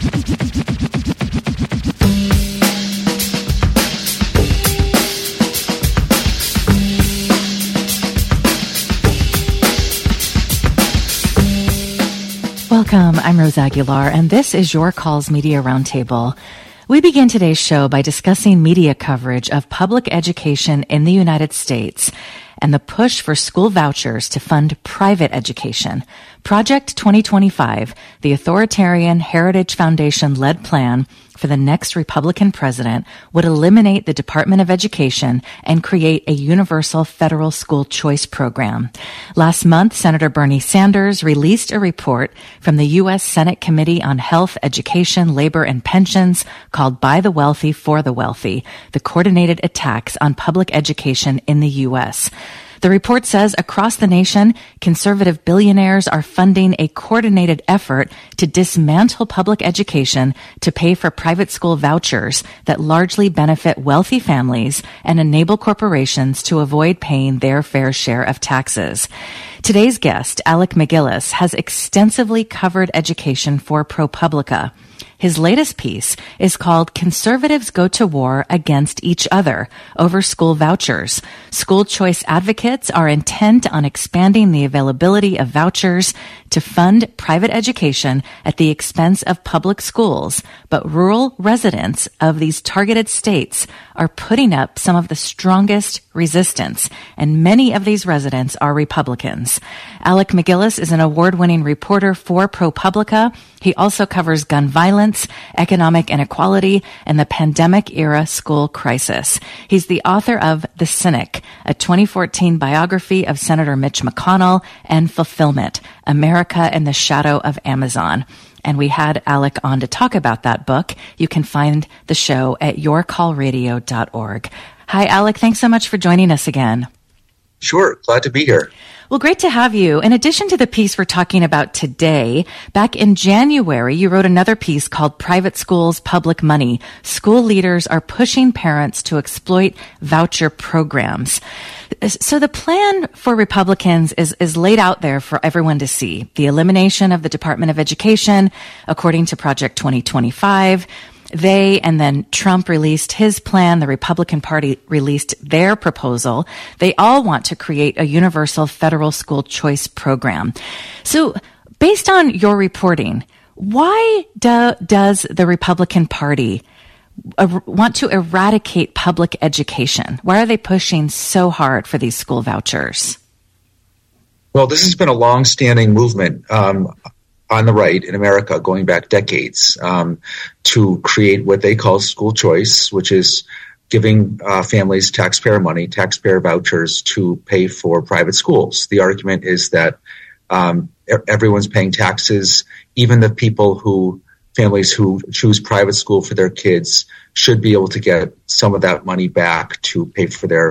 Welcome, I'm Rose Aguilar, and this is Your Calls Media Roundtable. We begin today's show by discussing media coverage of public education in the United States and the push for school vouchers to fund private education. Project 2025, the authoritarian Heritage Foundation-led plan for the next Republican president, would eliminate the Department of Education and create a universal federal school choice program. Last month, Senator Bernie Sanders released a report from the U.S. Senate Committee on Health, Education, Labor, and Pensions called By the Wealthy for the Wealthy, the coordinated attacks on public education in the U.S. The report says across the nation, conservative billionaires are funding a coordinated effort to dismantle public education to pay for private school vouchers that largely benefit wealthy families and enable corporations to avoid paying their fair share of taxes. Today's guest, Alec MacGillis, has extensively covered education for ProPublica. His latest piece is called Conservatives Go to War Against Each Other Over School Vouchers. School choice advocates are intent on expanding the availability of vouchers to fund private education at the expense of public schools, but rural residents of these targeted states are putting up some of the strongest resistance, and many of these residents are Republicans. Alec MacGillis is an award-winning reporter for ProPublica. He also covers gun violence, economic inequality, and the pandemic-era school crisis. He's the author of The Cynic, a 2014 biography of Senator Mitch McConnell, and Fulfillment, America in the Shadow of Amazon. And we had Alec on to talk about that book. You can find the show at yourcallradio.org. Hi, Alec. Thanks so much for joining us again. Sure. Glad to be here. Well, great to have you. In addition to the piece we're talking about today, back in January, you wrote another piece called Private Schools, Public Money. School leaders are pushing parents to exploit voucher programs. So the plan for Republicans is laid out there for everyone to see. The elimination of the Department of Education, according to Project 2025. They and then Trump released his plan. The Republican Party released their proposal. They all want to create a universal federal school choice program. So based on your reporting, why does the Republican Party want to eradicate public education? Why are they pushing so hard for these school vouchers? Well, this has been a long-standing movement on the right in America going back decades to create what they call school choice, which is giving families taxpayer money, taxpayer vouchers to pay for private schools. The argument is that everyone's paying taxes, even the families who choose private school for their kids should be able to get some of that money back to pay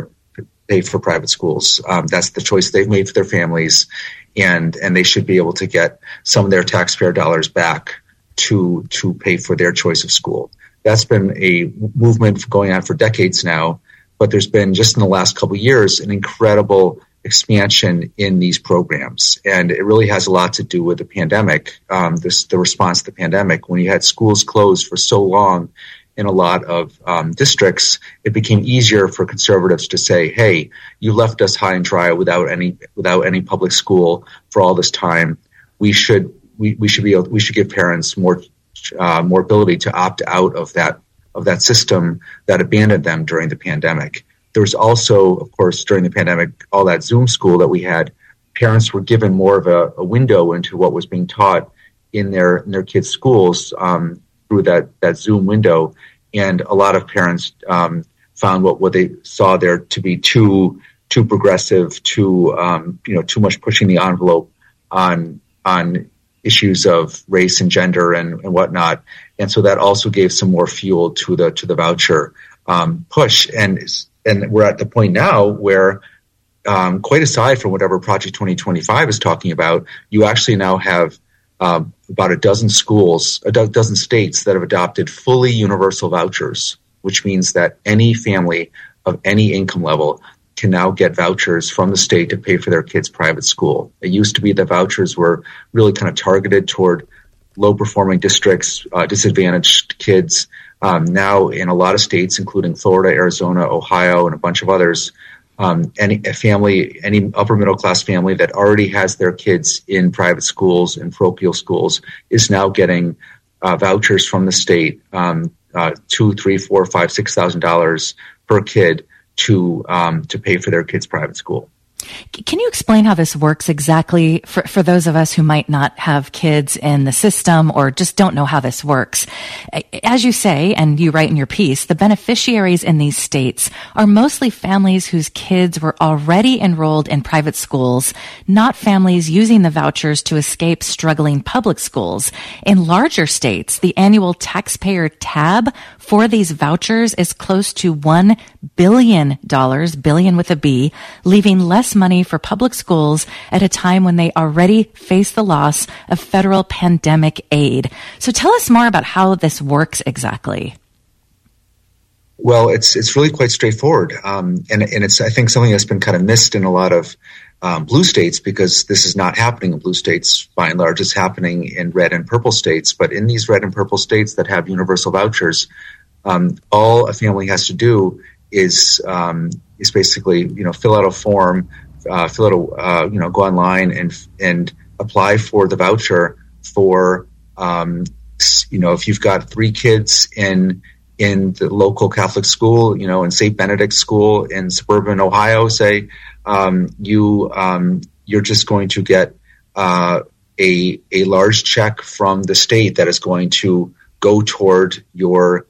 for private schools. That's the choice they've made for their families, and they should be able to get some of their taxpayer dollars back to pay for their choice of school. That's been a movement going on for decades now, but there's been just in the last couple of years an incredible expansion in these programs. And it really has a lot to do with the pandemic, the response to the pandemic. When you had schools closed for so long in a lot of districts, it became easier for conservatives to say, hey, you left us high and dry without any public school for all this time. We should give parents more ability to opt out of that system that abandoned them during the pandemic. There was also, of course, during the pandemic, all that Zoom school that we had. Parents were given more of a window into what was being taught in their kids' schools through that Zoom window, and a lot of parents found what they saw there to be too progressive, too much pushing the envelope on issues of race and gender and whatnot, and so that also gave some more fuel to the voucher push. And we're at the point now where, quite aside from whatever Project 2025 is talking about, you actually now have about a dozen states that have adopted fully universal vouchers, which means that any family of any income level can now get vouchers from the state to pay for their kids' private school. It used to be that vouchers were really kind of targeted toward low-performing districts, disadvantaged kids. Now, in a lot of states, including Florida, Arizona, Ohio, and a bunch of others, any upper middle class family that already has their kids in private schools and parochial schools is now getting vouchers from the state, $2,000, $3,000, $4,000, $5,000, $6,000 per kid to pay for their kids' private school. Can you explain how this works exactly for those of us who might not have kids in the system or just don't know how this works? As you say, and you write in your piece, the beneficiaries in these states are mostly families whose kids were already enrolled in private schools, not families using the vouchers to escape struggling public schools. In larger states, the annual taxpayer tab for these vouchers is close to $1 billion, billion with a B, leaving less money for public schools at a time when they already face the loss of federal pandemic aid. So tell us more about how this works exactly. Well, it's really quite straightforward, and it's, I think, something that's been kind of missed in a lot of blue states, because this is not happening in blue states by and large. It's happening in red and purple states. But in these red and purple states that have universal vouchers, all a family has to do is basically, fill out a form, go online and apply for the voucher for, if you've got 3 kids in the local Catholic school, in St. Benedict's school in suburban Ohio, say, you're just going to get a large check from the state that is going to go toward your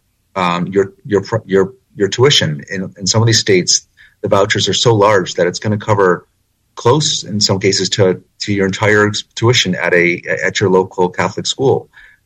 tuition. In some of these states, the vouchers are so large that it's going to cover close, in some cases, to your entire tuition at your local Catholic school,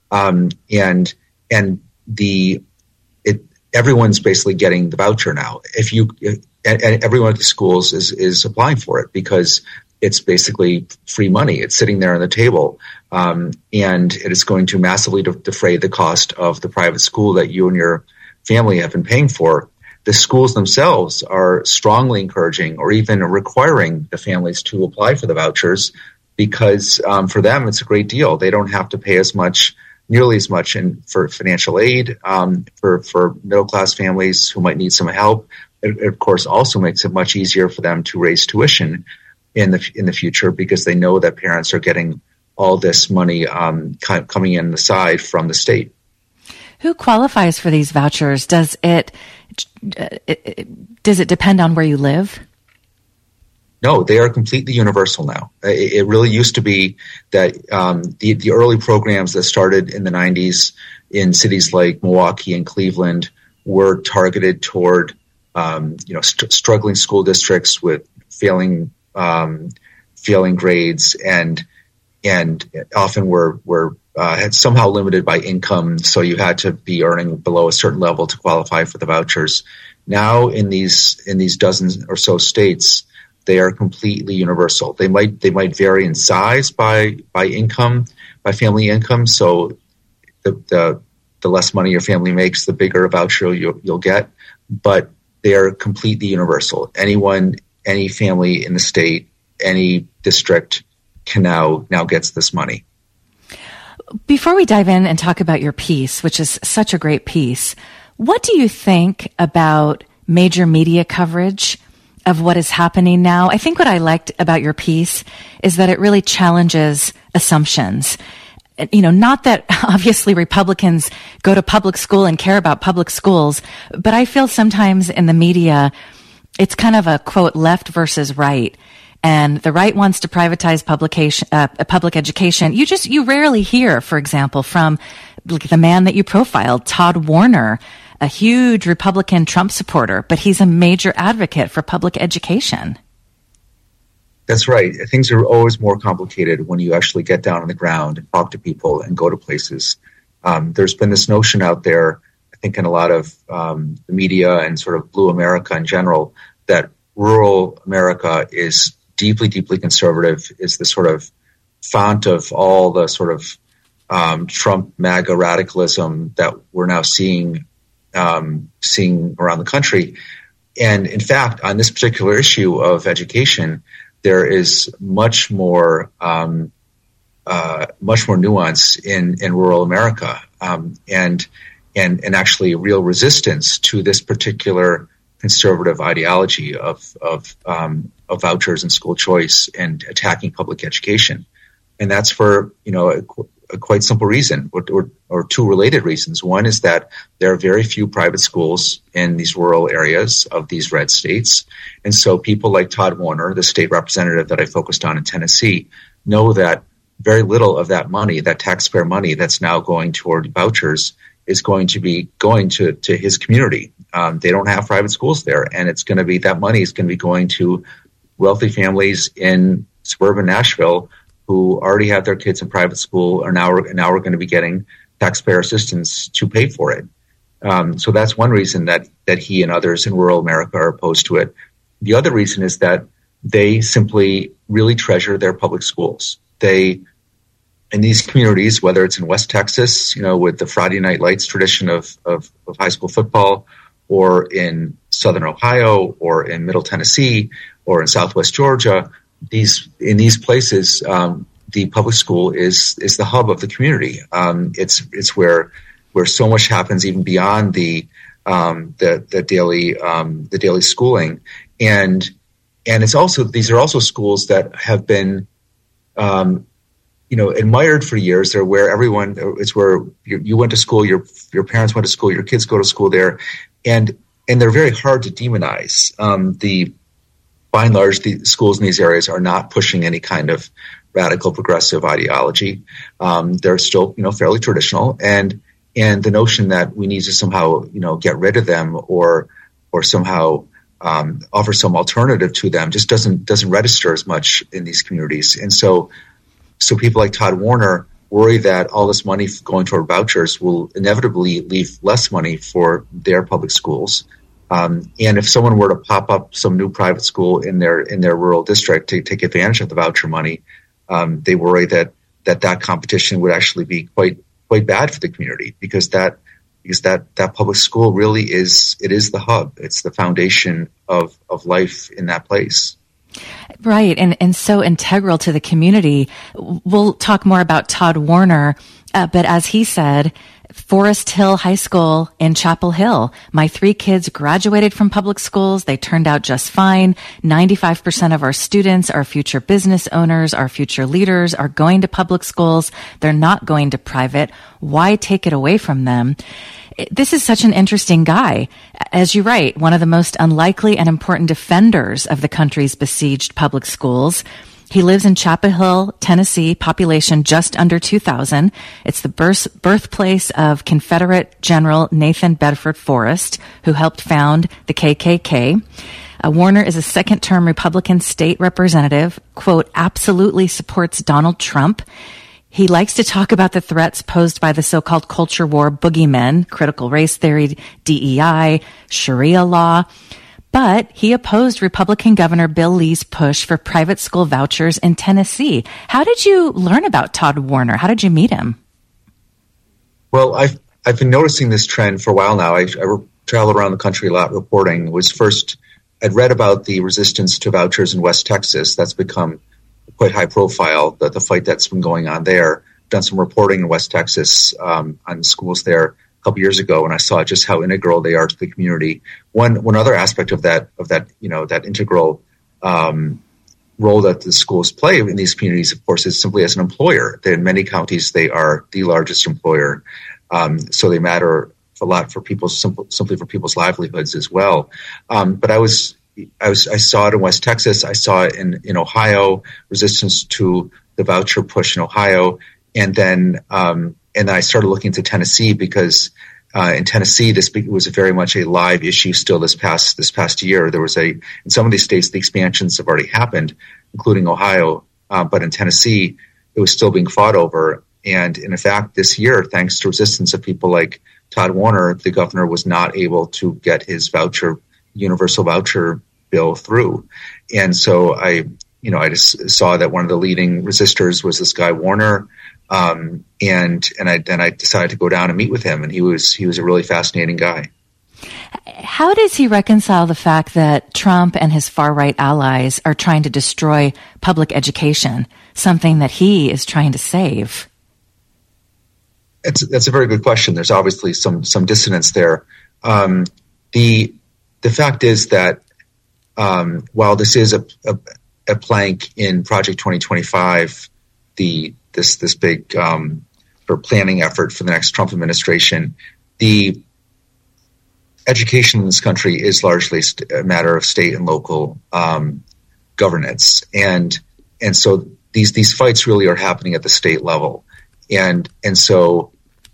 everyone's basically getting the voucher now. And everyone at the schools is applying for it because it's basically free money. It's sitting there on the table, and it is going to massively defray the cost of the private school that you and your family have been paying for. The schools themselves are strongly encouraging or even requiring the families to apply for the vouchers because for them it's a great deal. They don't have to pay nearly as much for financial aid for middle-class families who might need some help. It, of course, also makes it much easier for them to raise tuition in the future because they know that parents are getting all this money coming in the side from the state. Who qualifies for these vouchers? Does it depend on where you live? No, they are completely universal now. It really used to be that the early programs that started in the 90s in cities like Milwaukee and Cleveland were targeted toward struggling school districts with failing grades and often were had somehow limited by income, so you had to be earning below a certain level to qualify for the vouchers. Now, in these dozens or so states, they are completely universal. They might vary in size by income, by family income. So the less money your family makes, the bigger a voucher you'll get. But they are completely universal. Any family in the state, any district now gets this money. Before we dive in and talk about your piece, which is such a great piece, what do you think about major media coverage of what is happening now? I think what I liked about your piece is that it really challenges assumptions. Not that obviously Republicans go to public school and care about public schools, but I feel sometimes in the media, it's kind of a quote, left versus right. And the right wants to privatize public education. You rarely hear, for example, from the man that you profiled, Todd Warner, a huge Republican Trump supporter, but he's a major advocate for public education. That's right. Things are always more complicated when you actually get down on the ground and talk to people and go to places. There's been this notion out there, I think in a lot of the media and sort of blue America in general, that rural America is deeply, deeply conservative, is the sort of font of all the sort of Trump MAGA radicalism that we're now seeing around the country. And in fact, on this particular issue of education, there is much more much more nuance in rural America, and actually real resistance to this particular conservative ideology of vouchers and school choice and attacking public education. And that's for, a quite simple reason, or two related reasons. One is that there are very few private schools in these rural areas of these red states. And so people like Todd Warner, the state representative that I focused on in Tennessee, know that very little of that money, that taxpayer money that's now going toward vouchers, is going to be going to his community. They don't have private schools there, and it's going to be, that money is going to be going to wealthy families in suburban Nashville who already have their kids in private school, are now we're going to be getting taxpayer assistance to pay for it. So that's one reason that he and others in rural America are opposed to it. The other reason is that they simply really treasure their public schools. They, in these communities, whether it's in West Texas, with the Friday Night Lights tradition of high school football, or in Southern Ohio, or in Middle Tennessee, or in Southwest Georgia, in these places, the public school is the hub of the community. It's where so much happens, even beyond the daily schooling, and it's also, these are also schools that have been admired for years. They're where it's where you went to school, your parents went to school, your kids go to school there, and they're very hard to demonize. By and large, the schools in these areas are not pushing any kind of radical progressive ideology. They're still, fairly traditional, and the notion that we need to somehow, get rid of them or somehow offer some alternative to them just doesn't register as much in these communities. And so people like Todd Warner worry that all this money going toward vouchers will inevitably leave less money for their public schools. And if someone were to pop up some new private school in their rural district to take advantage of the voucher money, they worry that competition would actually be quite bad for the community, because that public school really is the hub. It's the foundation of life in that place. Right, and so integral to the community. We'll talk more about Todd Warner, but as he said, Forest Hill High School in Chapel Hill. My 3 kids graduated from public schools. They turned out just fine. 95% of our students, our future business owners, our future leaders are going to public schools. They're not going to private. Why take it away from them? This is such an interesting guy. As you write, one of the most unlikely and important defenders of the country's besieged public schools. He lives in Chapel Hill, Tennessee, population just under 2,000. It's the birthplace of Confederate General Nathan Bedford Forrest, who helped found the KKK. Warner is a second-term Republican state representative, quote, absolutely supports Donald Trump. He likes to talk about the threats posed by the so-called culture war boogeymen, critical race theory, DEI, Sharia law. But he opposed Republican Governor Bill Lee's push for private school vouchers in Tennessee. How did you learn about Todd Warner? How did you meet him? Well, I've been noticing this trend for a while now. I traveled around the country a lot reporting. I'd read about the resistance to vouchers in West Texas. That's become quite high profile, the fight that's been going on there. Done some reporting in West Texas on schools there couple years ago, and I saw just how integral they are to the community. One other aspect of that integral role that the schools play in these communities, of course, is simply as an employer. In many counties, they are the largest employer, so they matter a lot for people, simply for people's livelihoods as well. But I saw it in West Texas. I saw it in Ohio, resistance to the voucher push in Ohio, and then I started looking into Tennessee because in Tennessee, this was very much a live issue still this past year. There was in some of these states, the expansions have already happened, including Ohio. But in Tennessee, it was still being fought over. And in fact, this year, thanks to resistance of people like Todd Warner, the governor was not able to get his universal voucher bill through. And so I just saw that one of the leading resistors was this guy Warner. And I decided to go down and meet with him, and he was a really fascinating guy. How does he reconcile the fact that Trump and his far-right allies are trying to destroy public education, something that he is trying to save? That's a very good question. There's obviously some dissonance there. The fact is that while this is a plank in Project 2025, this big for planning effort for the next Trump administration, the education in this country is largely a matter of state and local governance, and so these fights really are happening at the state level, and so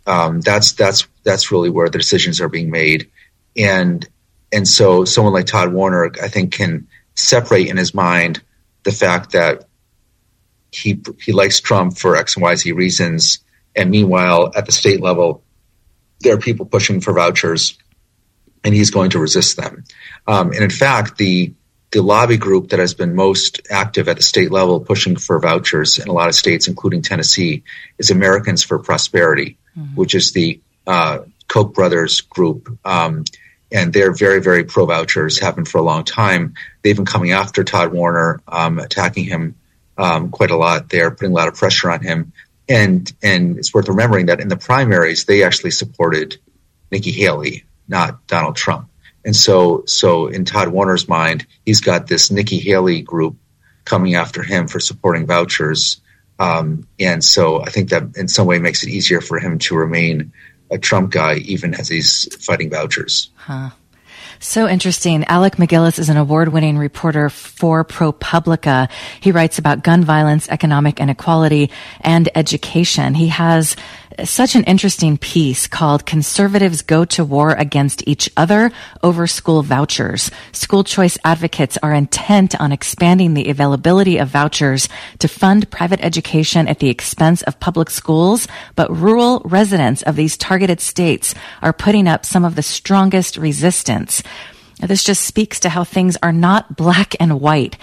that's really where the decisions are being made, and so someone like Todd Warner, I think, can separate in his mind the fact that he likes Trump for X and Y, Z reasons, and meanwhile at the state level there are people pushing for vouchers, and he's going to resist them. And in fact, the lobby group that has been most active at the state level pushing for vouchers in a lot of states, including Tennessee, is Americans for Prosperity, which is the Koch brothers group. And they're very, very pro-vouchers, have been for a long time. They've been coming after Todd Warner, attacking him quite a lot. They're putting a lot of pressure on him. And it's worth remembering that in the primaries, they actually supported Nikki Haley, not Donald Trump. And so in Todd Warner's mind, he's got this Nikki Haley group coming after him for supporting vouchers. And so I think that in some way makes it easier for him to remain a Trump guy, even as he's fighting vouchers. So interesting. Alec MacGillis is an award-winning reporter for ProPublica. He writes about gun violence, economic inequality, and education. He has such an interesting piece called "Conservatives Go to War Against Each Other Over School Vouchers." School choice advocates are intent on expanding the availability of vouchers to fund private education at the expense of public schools, but rural residents of these targeted states are putting up some of the strongest resistance. This just speaks to how things are not black and white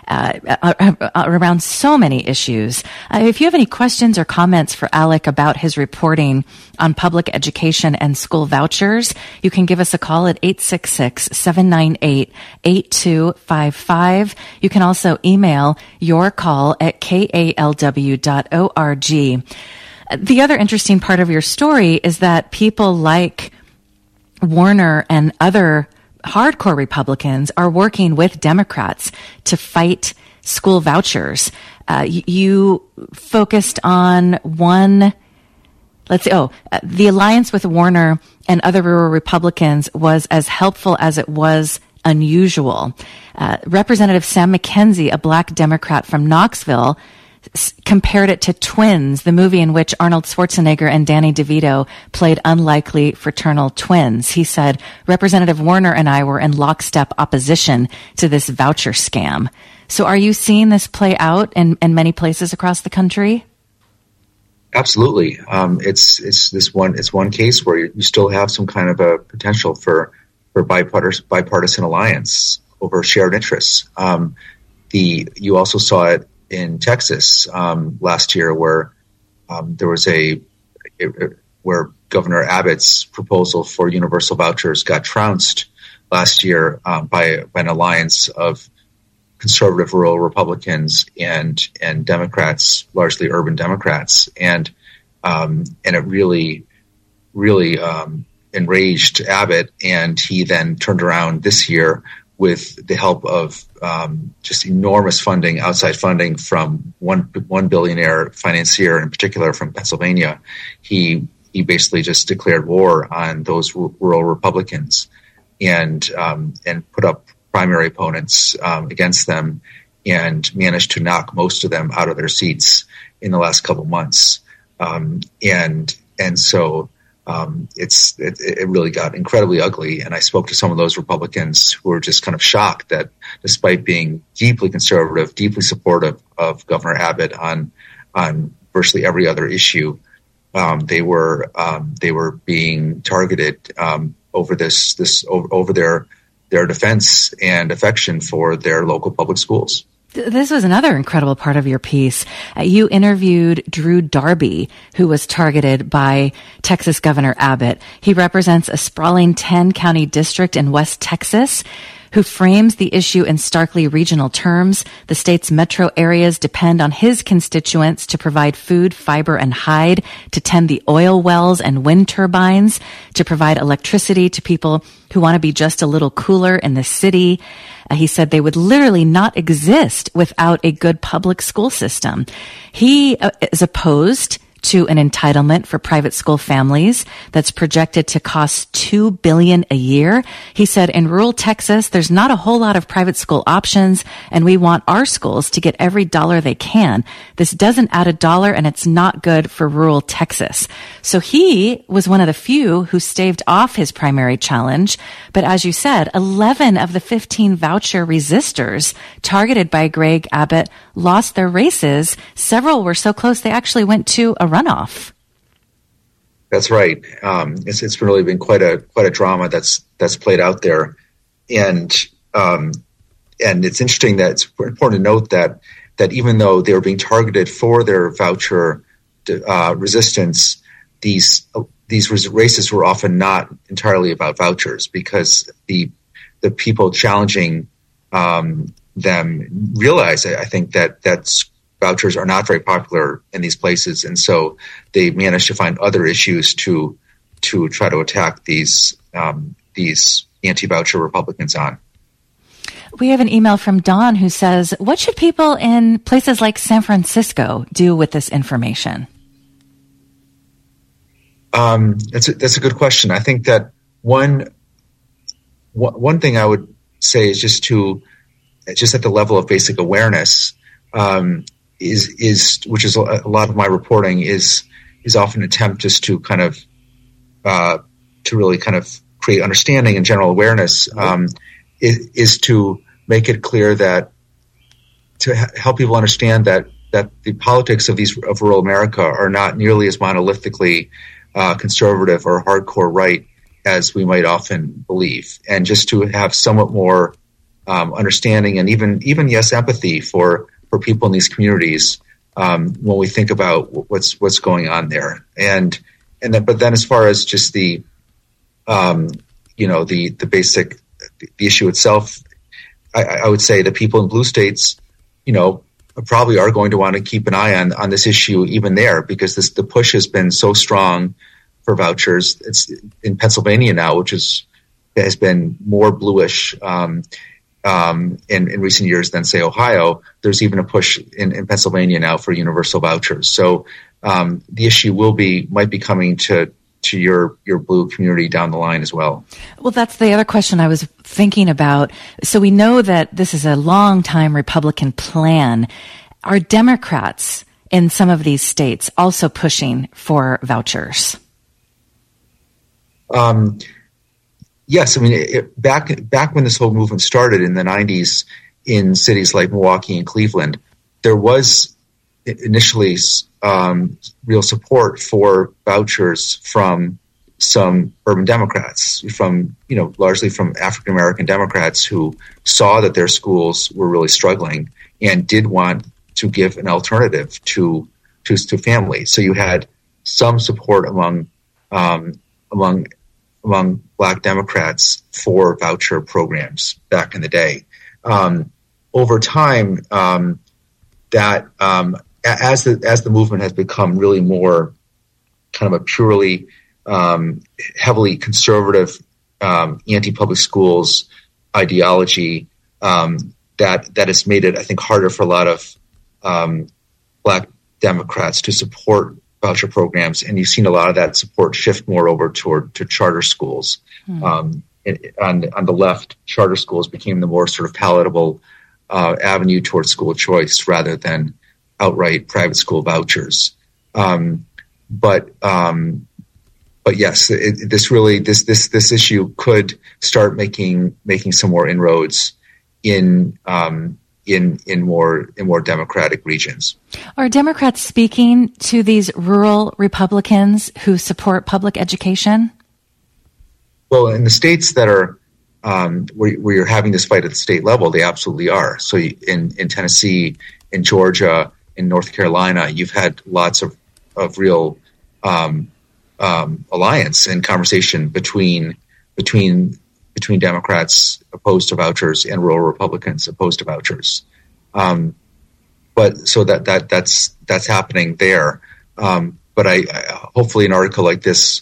around so many issues. If you have any questions or comments for Alec about his reporting on public education and school vouchers, you can give us a call at 866-798-8255. You can also email your call at kalw.org. The other interesting part of your story is that people like Warner and other hardcore Republicans are working with Democrats to fight school vouchers. You focused on the alliance with Warner and other rural Republicans was as helpful as it was unusual. Representative Sam McKenzie, a black Democrat from Knoxville, compared it to Twins, the movie in which Arnold Schwarzenegger and Danny DeVito played unlikely fraternal twins. He said, Representative Warner and I were in lockstep opposition to this voucher scam. So are you seeing this play out in many places across the country? Absolutely. It's one case where you still have some kind of a potential for bipartisan alliance over shared interests. You also saw it in Texas last year, where there was where Governor Abbott's proposal for universal vouchers got trounced last year by an alliance of conservative rural Republicans and Democrats, largely urban Democrats, and it really enraged Abbott, and he then turned around this year with the help of just enormous funding, outside funding from one billionaire financier, in particular from Pennsylvania. He basically just declared war on those rural Republicans and put up primary opponents against them, and managed to knock most of them out of their seats in the last couple months. So it really got incredibly ugly. And I spoke to some of those Republicans who were just kind of shocked that despite being deeply conservative, deeply supportive of Governor Abbott on virtually every other issue, they were being targeted over their defense and affection for their local public schools. This was another incredible part of your piece. You interviewed Drew Darby, who was targeted by Texas Governor Abbott. He represents a sprawling 10-county district in West Texas, who frames the issue in starkly regional terms. The state's metro areas depend on his constituents to provide food, fiber, and hide, to tend the oil wells and wind turbines, to provide electricity to people who want to be just a little cooler in the city. He said they would literally not exist without a good public school system. He is opposed to an entitlement for private school families that's projected to cost $2 billion a year. He said in rural Texas, there's not a whole lot of private school options, and we want our schools to get every dollar they can. This doesn't add a dollar, and it's not good for rural Texas. So he was one of the few who staved off his primary challenge. But as you said, 11 of the 15 voucher resistors targeted by Greg Abbott lost their races. Several were so close they actually went to a runoff. That's right. It's really been quite a drama that's played out there, and it's interesting that it's important to note that even though they were being targeted for their voucher resistance, these races were often not entirely about vouchers, because the people challenging them realize, I think, that vouchers are not very popular in these places, and so they managed to find other issues to try to attack these anti-voucher Republicans on. We have an email from Don who says, what should people in places like San Francisco do with this information? That's a good question. I think that one thing I would say is just at the level of basic awareness, which is a lot of my reporting is often an attempt just to kind of to really kind of create understanding and general awareness, is to make it clear that to help people understand that the politics of rural America are not nearly as monolithically conservative or hardcore right as we might often believe, and just to have somewhat more understanding and even yes, empathy for people in these communities when we think about what's going on there, but then as far as just the basic the issue itself, I would say that people in blue states, probably are going to want to keep an eye on this issue even there, because the push has been so strong for vouchers. It's in Pennsylvania now, which has been more bluish in recent years than, say, Ohio. There's even a push in Pennsylvania now for universal vouchers. So the issue might be coming to your blue community down the line as well. Well, that's the other question I was thinking about. So we know that this is a long-time Republican plan. Are Democrats in some of these states also pushing for vouchers? Yes. I mean, back when this whole movement started in the 90s in cities like Milwaukee and Cleveland, there was initially real support for vouchers from some urban Democrats, largely from African American Democrats who saw that their schools were really struggling and did want to give an alternative to families. So you had some support among Black Democrats for voucher programs back in the day. Over time, as the movement has become really more kind of a purely heavily conservative anti-public schools ideology, that has made it, I think, harder for a lot of Black Democrats to support voucher programs, and you've seen a lot of that support shift more over to charter schools. On the left, charter schools became the more sort of palatable avenue towards school choice rather than outright private school vouchers. But yes, this issue could start making some more inroads in more Democratic regions. Are Democrats speaking to these rural Republicans who support public education? Well, in the states that are where you're having this fight at the state level, they absolutely are. So in Tennessee, in Georgia, in North Carolina, you've had lots of real alliance and conversation between Democrats opposed to vouchers and rural Republicans opposed to vouchers. But so that's happening there. But I hopefully an article like this,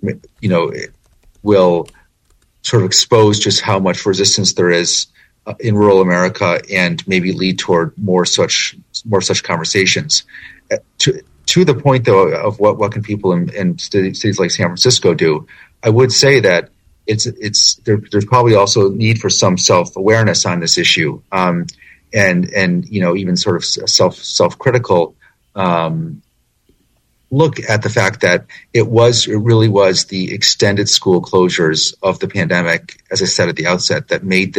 will sort of expose just how much resistance there is in rural America, and maybe lead toward more such conversations. To the point, though, of what can people in cities like San Francisco do, I would say that there's probably also need for some self-awareness on this issue, and even sort of self-critical look at the fact that it really was the extended school closures of the pandemic, as I said at the outset, that made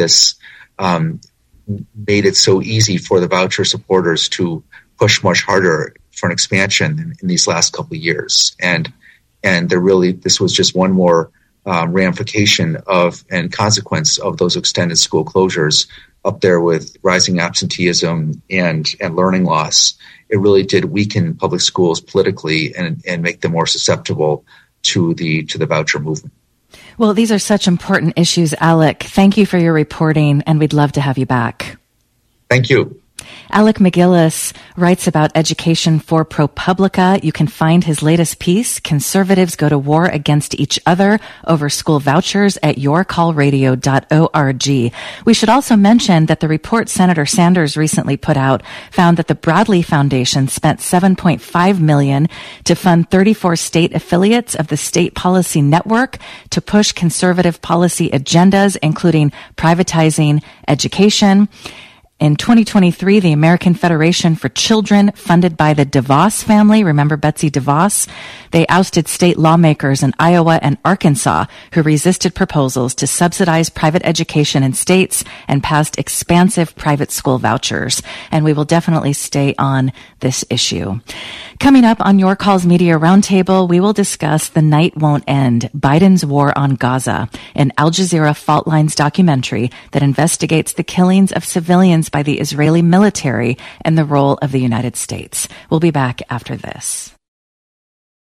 it so easy for the voucher supporters to push much harder for an expansion in these last couple of years. And this was just one more ramification and consequence of those extended school closures, up there with rising absenteeism and learning loss. It really did weaken public schools politically and make them more susceptible to the voucher movement. Well, these are such important issues, Alec. Thank you for your reporting, and we'd love to have you back. Thank you. Alec MacGillis writes about education for ProPublica. You can find his latest piece, Conservatives Go to War Against Each Other Over School Vouchers, at yourcallradio.org. We should also mention that the report Senator Sanders recently put out found that the Bradley Foundation spent $7.5 million to fund 34 state affiliates of the State Policy Network to push conservative policy agendas, including privatizing education. In 2023, the American Federation for Children, funded by the DeVos family, remember Betsy DeVos? They ousted state lawmakers in Iowa and Arkansas who resisted proposals to subsidize private education in states and passed expansive private school vouchers. And we will definitely stay on this issue. Coming up on Your Calls Media Roundtable, we will discuss The Night Won't End, Biden's War on Gaza, an Al Jazeera Fault Lines documentary that investigates the killings of civilians by the Israeli military and the role of the United States. We'll be back after this.